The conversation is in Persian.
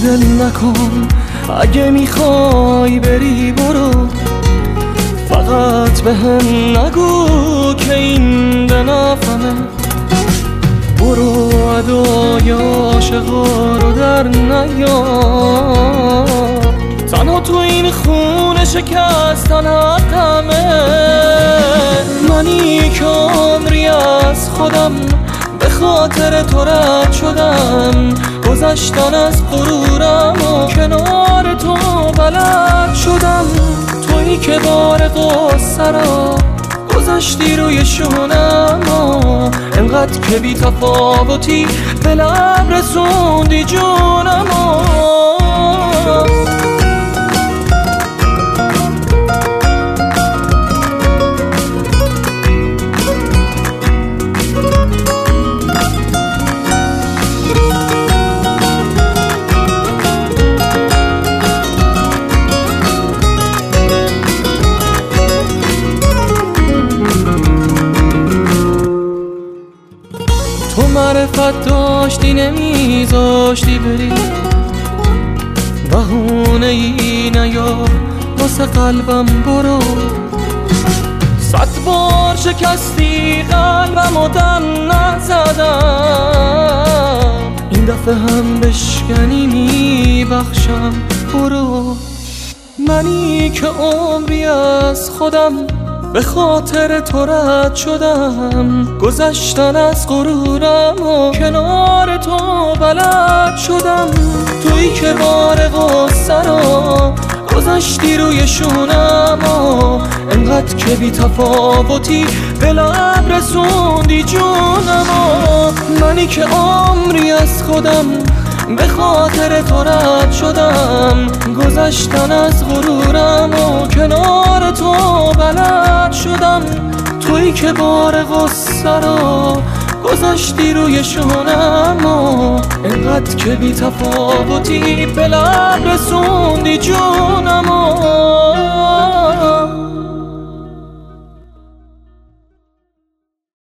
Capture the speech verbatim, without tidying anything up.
دل نکن، اگه میخوای بری برو، فقط به هم نگو که این به نفهمه. برو ادای عاشقا رو در نیار، تنها تو این خونه شکستن حقمه. منی که عمری از خودم به خاطر تو رد شدم، گذشتن از غرورم و کنار تو بلد شدم. تویی که بار غصه را گذاشتی روی شونم و انقدر که بی تفاوتی به لب رسوندی جونم و تو معرفت داشتی نمیذاشتی بری، بهونه ای نیار واسه قلبم برو. صد بار شکستی قلبم و دم نزدم، این دفعه هم بشکنی میبخشم برو. منی که عمری از خودم به خاطر تو رد شدم، گذشتن از غرورم و کنار تو بلد شدم. تویی که بار غصه را گذاشتی روی شونم و انقدر که بی تفاوتی به لب رسوندی جونم و منی که عمری از خودم به خاطر تو رد شدم، گذشتن از غرورم و کنار تو بلد شدم. تویی که بار غصه را گذاشتی روی شونم و انقدر که بی تفاوتی به لب رسوندی جونم و